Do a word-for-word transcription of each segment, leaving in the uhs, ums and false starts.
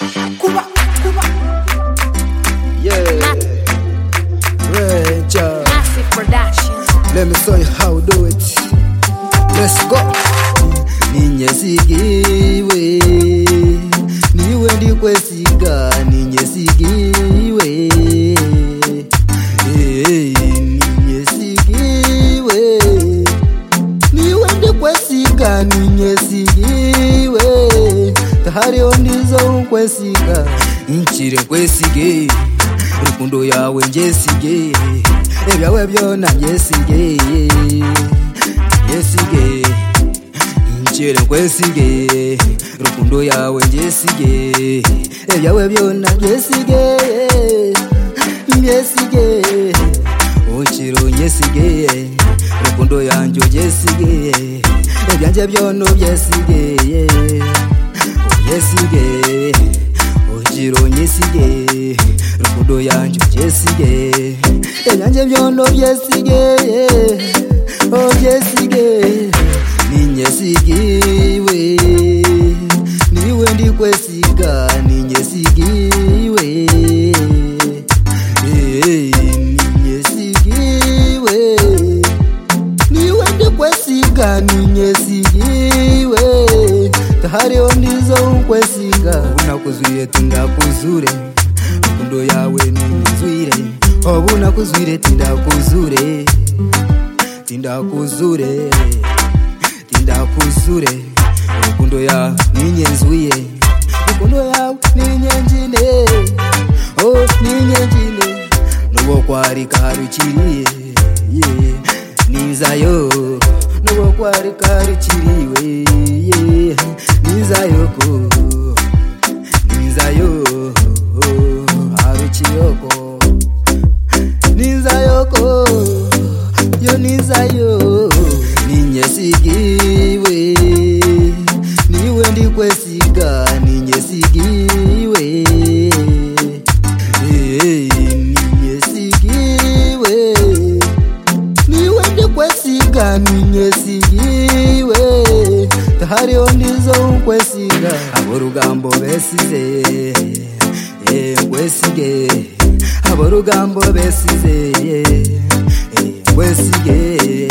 Kuba, Kuba. Yeah. Ranger. Massive production. Let me show you how we do it. Let's go. Ninyesigiwe, niwe ndikwesiga. Ninyesigiwe, hey, ninyesigiwe, niwe ndikwesiga. Ninyesigiwe, tahari ondizo unkwesiga. Nchire kwesige, rukundo yawe njesige. Ebyawe byona njesige, njesige. Nchire kwesige, rukundo yawe njesige. Ebyawe byona njesige, njesige. Ochiro njesige, rukundo yanjo njesige. Ebyanje byono byesige, njesige. Ochiro njesige, rukundo yanjo njesige. Ebyanje byono byesige, oh byesige. Ninyesigiwe, niwe ndikwesiga. Ninyesigiwe, hey, ninyesigiwe, niwe ndikwesiga. Ninyesigiwe, tahari ondizo unkwesiga. Unakuzwire tindakuzure, rukundo yawe ninzwire. Obuna kuzwire tindakuzure, tindakuzure, tindakuzure. Rukundo ya ninyenzwiye, rukundo ya ninyenjine, oh ninyenjine. Nubo kwari karukiriye, yeah. Nizayo, nubo kwari karukiriwe, yeah. Nizayo ko, nizayo, oh, harukiyoko. Nizayoko, yo nizayo. Ninyesigiwe, niwe ndikwesiga. Ninyesigiwe, hey, ninyesigiwe, niwe ndikwesiga. Ninyesigiwe, tahari ondizo unkwesiga. Aborugambo besize, eh, nkwesige. Aborugambo besize, nkwesige,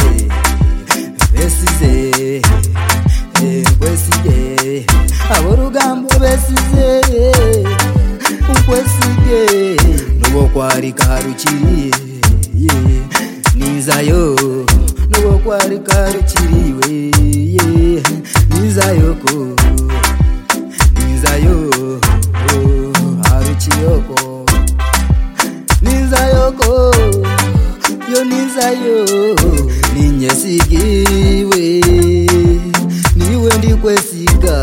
besize, nkwesige. Aborugambo besize, nkwesige. Nubo kwari karukiriye, nizayo. Nubo kwari karukiriwe, nizayo ko, nizayo, oh, harukiyoko. Nizayoko, yo nizayo. Ninyesigiwe, niwe ndikwesiga.